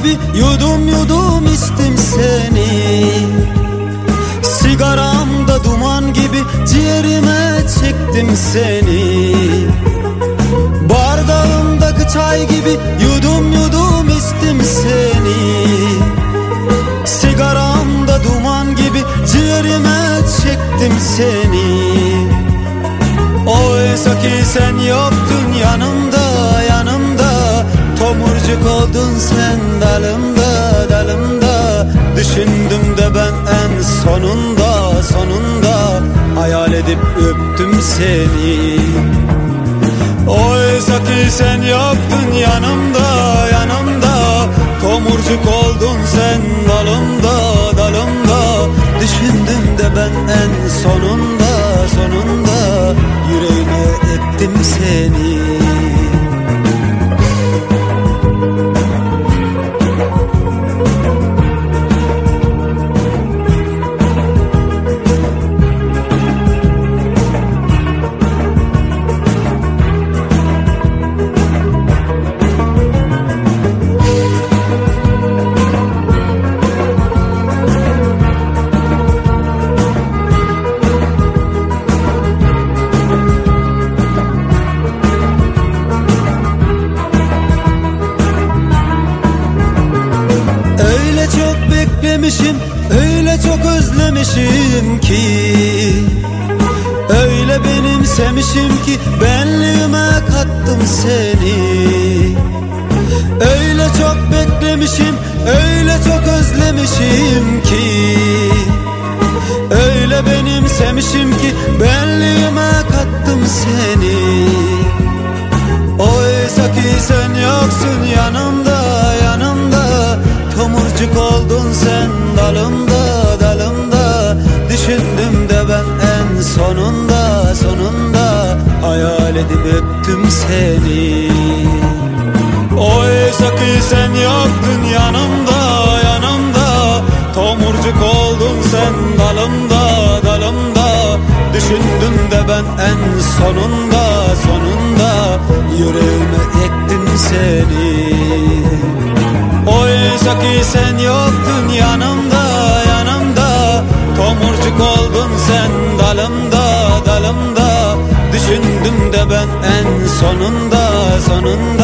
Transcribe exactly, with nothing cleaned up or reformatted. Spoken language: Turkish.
gibi yudum yudum içtim seni. Sigaramda duman gibi ciğerime çektim seni. Bardağımdaki çay gibi yudum yudum içtim seni. Sigaramda duman gibi ciğerime çektim seni. Oysa ki sen yoktun yanımda, yanımda. Tomurcuk oldun sen dalımda, dalımda. Düşündüm de ben en sonunda, sonunda hayal edip öptüm seni. Oysa ki sen yoktun yanımda, yanımda. Tomurcuk oldun sen dalımda, dalımda. Düşündüm de ben en sonunda, sonunda yüreğime ektim seni. Beklemişim, öyle çok özlemişim ki. Öyle benimsemişim ki benliğime kattım seni. Öyle çok beklemişim, öyle çok özlemişim ki. Öyle benimsemişim ki benliğime kattım seni. Oysa ki sen yoksun yanımda, yanımda. Tomurcuk oldun sen dalımda, dalımda. Düşündüm de ben en sonunda, sonunda hayal edip öptüm seni. Oysa ki sen yoktun yanımda, yanımda. Tomurcuk oldun sen dalımda, dalımda. Düşündüm de ben en sonunda, sonunda yüreğime ektim seni. Oysa ki sen yoktun yanımda, yanımda. Tomurcuk oldun sen dalımda, dalımda. Düşündüm de ben en sonunda, sonunda